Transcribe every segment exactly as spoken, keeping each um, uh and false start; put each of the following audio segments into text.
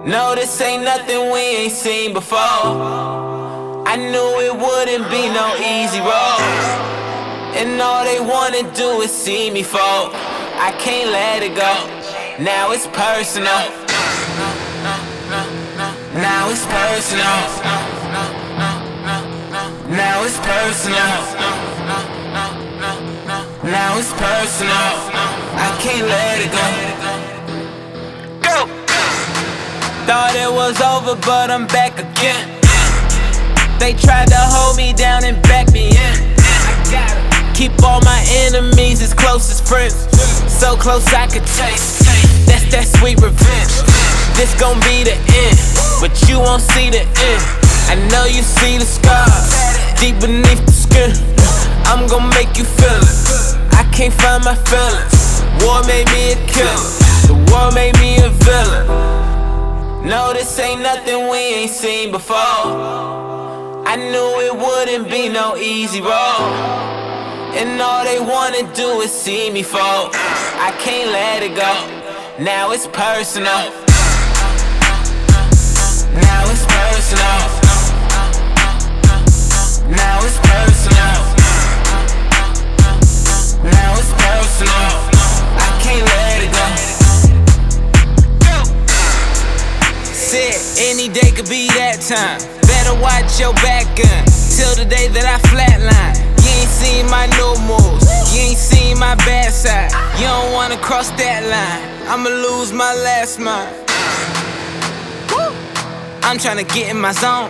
No, this ain't nothing we ain't seen before. I knew it wouldn't be no easy road, and all they wanna do is see me fall. I can't let it go. Now it's personal. Now it's personal. Now it's personal. Now it's personal. I can't let it go. Go. Thought it was over, but I'm back again. They tried to hold me down and back me in. I gotta keep all my enemies as close as friends, so close I could taste. That's that sweet revenge. This gon' be the end, but you won't see the end. I know you see the scars deep beneath the skin. I'm gon' make you feel it. I can't find my feelings. War made me a killer. The war made me a villain. No, this ain't nothing we ain't seen before. I knew it wouldn't be no easy road, and all they wanna do is see me fall. I can't let it go. Now it's personal. Now it's personal. Now it's personal. Now it's personal. I can't let it go. Said any day could be that time. Better watch your back gun till the day that I flatline. You ain't seen my new moves, you ain't seen my bad side. You don't wanna cross that line, I'ma lose my last mind. I'm tryna get in my zone.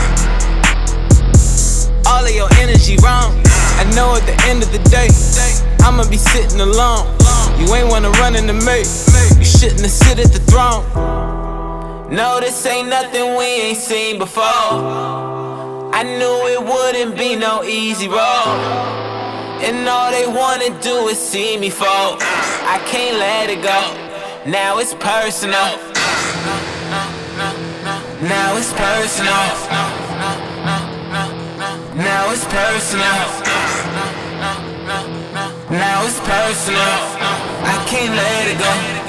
All of your energy wrong. I know at the end of the day, I'ma be sitting alone. You ain't wanna run into me, you shouldn't have sit at the throne. No, this ain't nothing we ain't seen before. I knew it wouldn't be no easy road, and all they wanna do is see me fall. I can't let it go. Now it's personal. Now it's personal. Now it's personal. Now it's personal. I can't let it go.